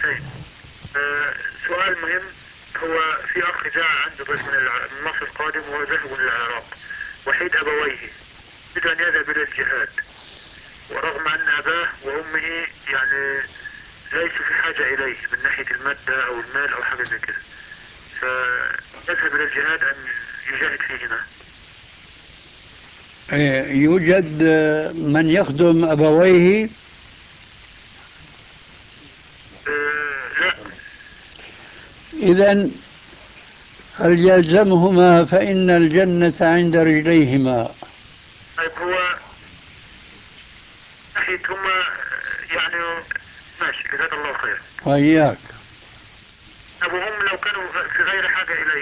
طيب. سؤال مهم. هو في أخ جاء عنده ضيف من مصر قادم، وهو ذاهب للعراق وحيد أبويه، يريد أن يذهب إلى الجهاد، ورغم أن أباه وأمه يعني ليسوا في حاجة إليه من ناحية المادة أو المال أو حاجة زي كده، فيذهب إلى الجهاد أم يجاهد فيه هنا؟ يوجد من يخدم أبويه؟ لا. إذن فليلزمهما فإن الجنة عند رجليهما. طيب هو ناحية هما يعني ماشي، جزاك الله خير. وإياك. طب وهم لو كانوا في غير حاجة إليه؟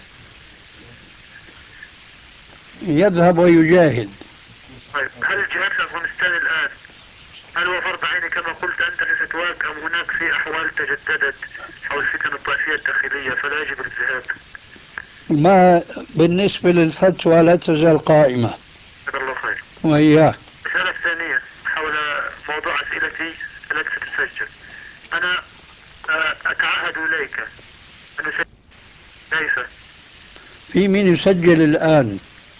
يذهب ويجاهد. طيب هل الجهاد في أفغانستان الآن هل هو فرض عين كما قلت أنت لفتواك، أم هناك في أحوال تجددت حول الفتن الطائفية الداخلية فلا يجب الذهاب؟ ما بالنسبة للفتوى لا تزال قائمة. جزاك الله خير. وإياك. الرسالة الثانية حول موضوع أسئلتي التي ستسجل. أنا أتعهد إليك أن أسجل. كيف؟ في من يسجل الآن؟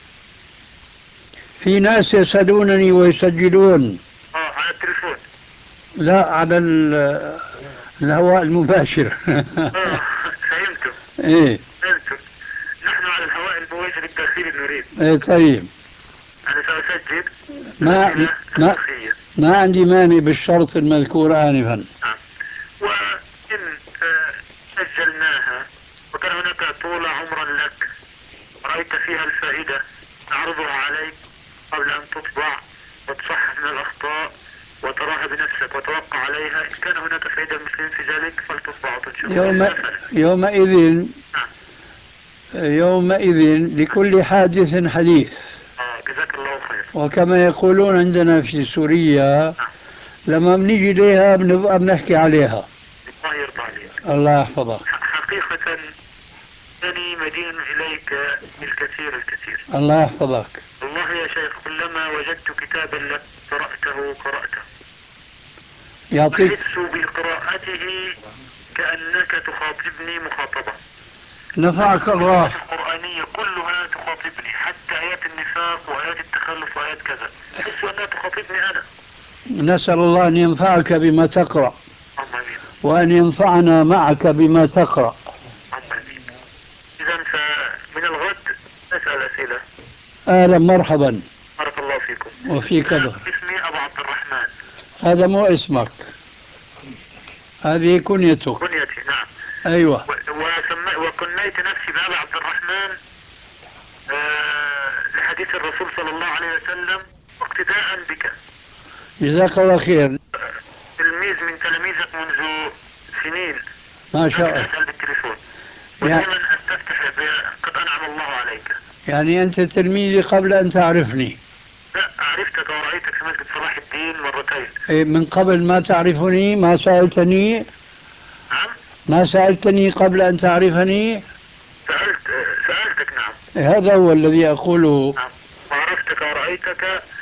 في ناس يسألونني ويسجلون. على التليفون؟ لا، على الهواء المباشر. فهمت. ايه. فهمت. نحن على الهواء المباشر الداخلي نريد. ايه طيب. أنا سأسجل ما الأسئلة ما الأخية. ما عندي مانع بالشرط المذكور آنفا. نعم. وإن سجلناها وكان هناك طول عمرا لك رأيت فيها الفائدة نعرضها عليك قبل أن تطبع وتصحح من الأخطاء وتراها بنفسك وتوقع عليها. إن كان هناك فائدة للمسلمين في ذلك فلتطبع وتنشر. يومئذ نعم. يومئذ لكل حادث حديث. جزاك الله خير. وكما يقولون عندنا في سوريا، نعم. لما بنيجي ليها بنبقى بنحكي عليها. الله يرضى عليك. الله يحفظك. حقيقة أني مدين إليك الكثير الكثير. الله يحفظك. والله يا شيخ كلما وجدت كتابا لك قرأته يعطيك. أحس بقراءته كأنك تخاطبني مخاطبة. نفعك الله. الآيات القرآنية كلها تخاطبني، حتى آيات النفاق وآيات التخلف وآيات كذا أحس أنها تخاطبني أنا. نسأل الله أن ينفعك بما تقرأ، آمين. وأن ينفعنا معك بما تقرأ. آمين. إذا فمن الغد أسأل أسئلة. أهلا مرحبا. بارك الله فيكم. وفيك بارك. اسمي أبو عبد الرحمن. هذا مو اسمك، هذه كنيتك. كنيتي نعم. أيوة. وكنيت نفسي بأبي عبد الرحمن لحديث الرسول صلى الله عليه وسلم واقتداء بك. جزاك الله خير. تلميذ من تلاميذك منذ سنين. ما شاء الله. أسأل بالتليفون يعني, ودائما أستفتح قد أنعم الله عليك. يعني أنت تلميذي قبل أن تعرفني؟ لا، عرفتك ورأيتك في مسجد صلاح الدين مرتين. من قبل ما تعرفني؟ ما سألتني؟ نعم. ما سألتني قبل أن تعرفني؟ سألتك نعم. هذا هو الذي أقوله. نعم. وعرفتك ورأيتك